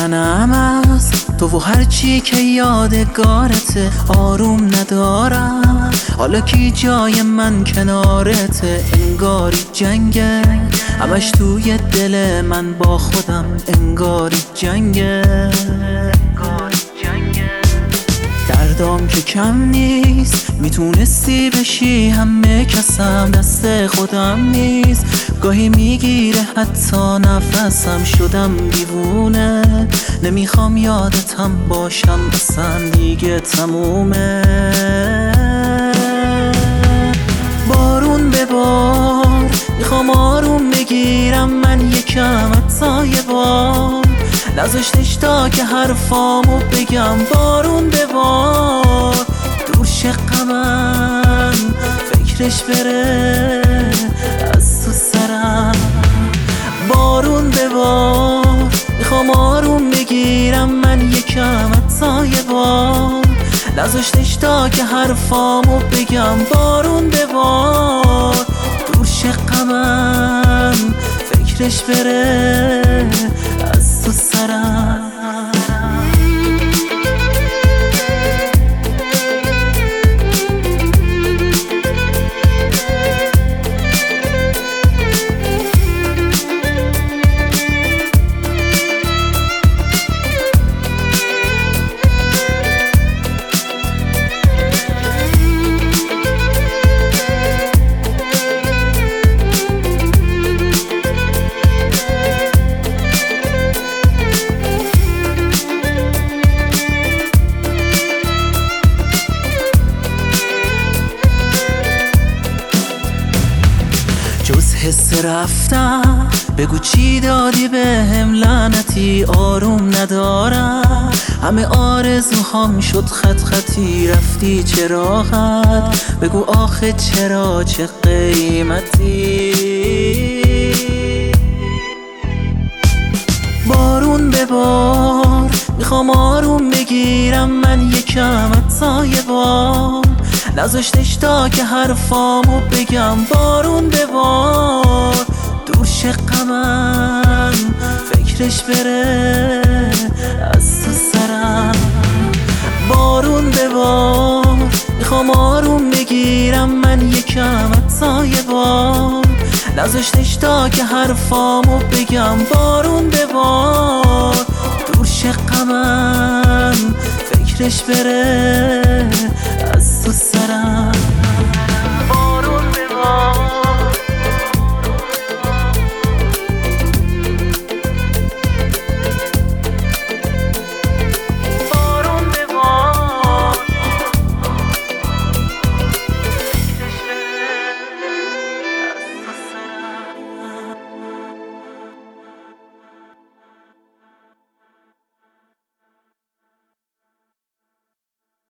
تنم است تو و هرچی که یادگارته. آروم ندارم حالا کی جای من کنارته. انگاری جنگه همش توی دل من با خودم. انگاری جنگه دردام که کم نیست. میتونستی بشی همه کسم، دست خودم نیست. گاهی میگیره حتی نفسم، شدم دیوونه. نمیخوام یادتم باشم اصلا دیگه تمومه. بارون ببار میخوام آروم بگیرم من یکم، حتی یه بار نذاشتش تا که حرفامو بگم. بارون ببار دور شه غمم، فکرش بره از تو سرم. بارون ببار میخوام آروم بگیرم من یکم، حتی یه بار نذاشتش تا که حرفامو بگم. بارون ببار دور شه غمم، فکرش بره از تو سرم. جز حس رفتم بگو چی دادی بهم لعنتی. آروم ندارم همه آرزوهام شد خط خطی. رفتی چه راحت بگو آخه چرا چه قیمتی. بارون ببار میخوام آروم بگیرم من یکم، حتی یه بار نذاشتش تا که حرفامو بگم. بارون ببار دور شه غمم، فکرش بره از تو سرم. بارون ببار میخوام آروم بگیرم من یکم، حتی یه بار نذاشتش تا که حرفامو بگم. بارون ببار دور شه غمم، فکرش بره